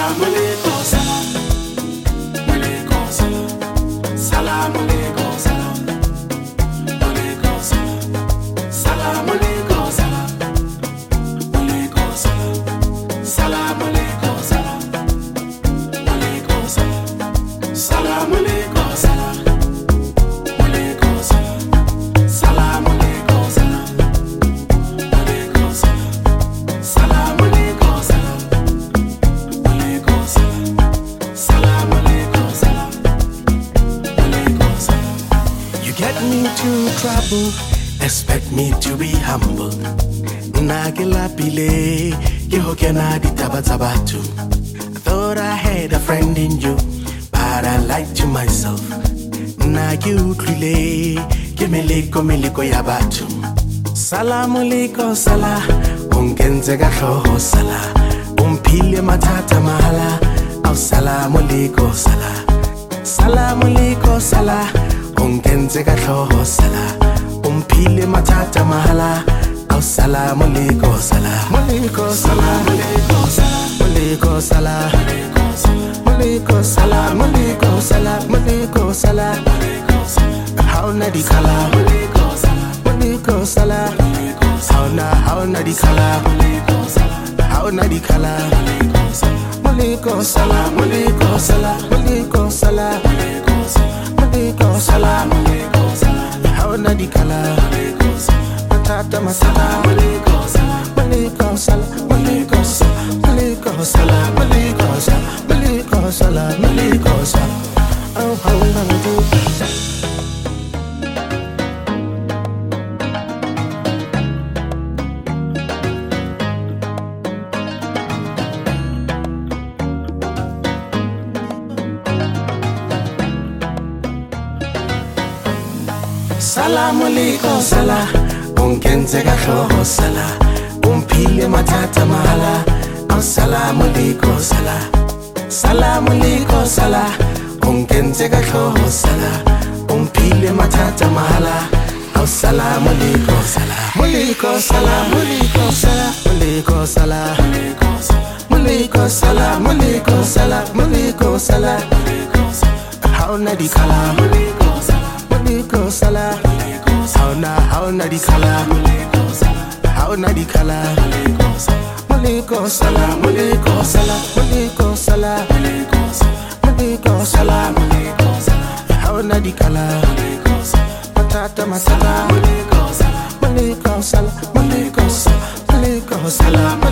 Salam alaikum, salam. Alaikum salam. Salam alaikum, salam. Alaikum salam. Salam alaikum, salam. Alaikum salam. Salam alaikum, salam. Alaikum salam. Salam alaikum, salam. Alaikum salam. Salam alaikum, salam. Alaikum salam. Salam alaikum, salam. Alaikum salam. Salam alaikum, salam. Alaikum salam. You get me to trouble, expect me to be humble. Nagila pile, yehokena di tabatabatu. I thought I had a friend in you, but I lied to myself. Na you klile, miliko yabatu. Salam alaikum salah, ungenze gahloho salah. Umpile matata mahala, au salam alaikum salah. Salam alaikum salah, ungenze gahloho salah. Umpile matata mahala, au salam alaikum salah. Alaikum salam, alaikum salam, alaikum salam, alaikum salam, alaikum salam, alaikum salam. How na di kala, alaikum salam. How na di kala, how na di kala. Alaikum salam, alaikum salam, alaikum salam, alaikum salam. How na di kala, matata masala. Alaikum salam, alaikum salam, alaikum salam, alaikum salam, alaikum salam, alaikum salam. Oh, how na di. Salam alaikum salah, ungenze gahloho salah. Umpile matata mahala, salam alaikum salah. Salam alaikum salah, ungenze gahloho salah. Umpile matata mahala, salam alaikum salah. Alaikum salam, alaikum salam, alaikum salam, alaikum salam, alaikum salam, alaikum salam. How na di kala, alaikum salam. How na di kala, how na di kala. Alaikum salam, alaikum salam, alaikum salam, alaikum salam. How na di kala, matata masala. Alaikum salam, alaikum salam, alaikum salam.